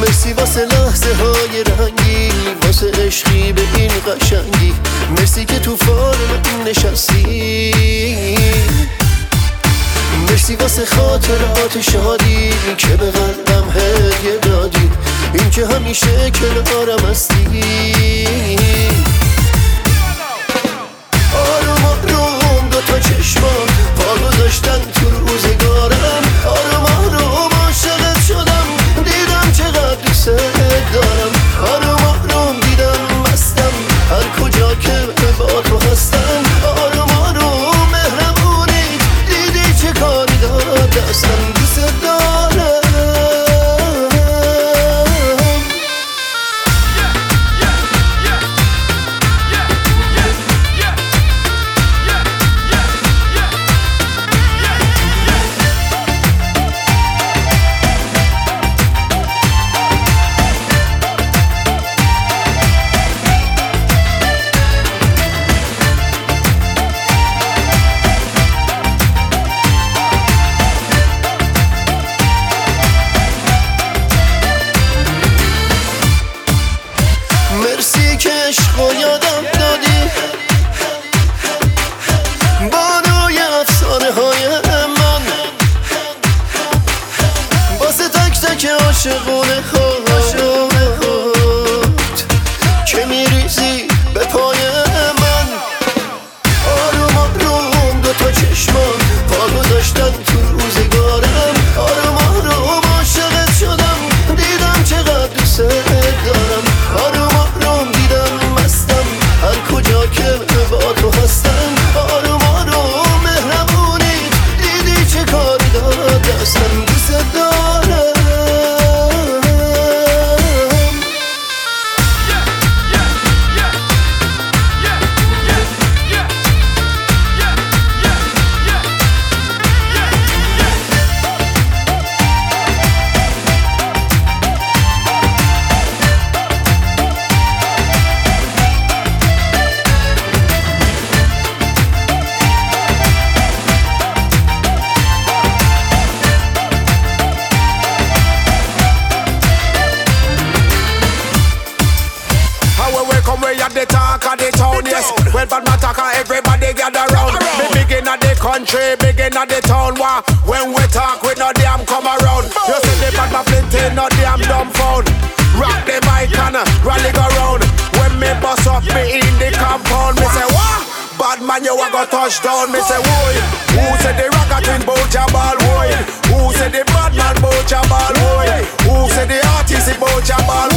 مرسی واسه لحظه های رنگی، واسه عشقی به این قشنگی. مرسی که تو فال من نشستی. مرسی واسه خاطرات شادی که به قلبم هدیه دادی. این که همیشه کنارم هستی. آروم آروم دوتا چشمان پا گذاشتن تو روزگارم. آروم آروم عاشقت شدم، دیدم چقدر دوست دارم. آروم آروم دیدم مستم هر کجا که با تو هستم. آروم آروم مهربونی دیدی چه کاری دستم. دوست دارم. مرسی که عشقو یادم دادی با روی افسانه های من. واسه تک تک عاشقونه خود که میریزی به پای من. آروم آروم دوتا چشمان پا گذاشتن تو روزگارم. آروم آروم عاشقت شدم، دیدم چقدر دوست دارم. آروم آروم دیدم مستم هر کجا که با تو هستم. آروم آروم مهربونی دیدی چه کاری دستم. دوست دارم. We at the talk of the town, yes. When bad man talk, everybody gather round. Me begin at the country, begin at the town. When we talk, we no damn come around. You see the bad man plenty, no damn dumb phone. Rock the mic and rally go round. When me bust up, me in the compound. Me say, what? Bad man, you a go touch down. Me say, woy. Who said the ragatin bout your ball, woy? Who said the bad man bout your ball, woy? Who said the artist bout your ball?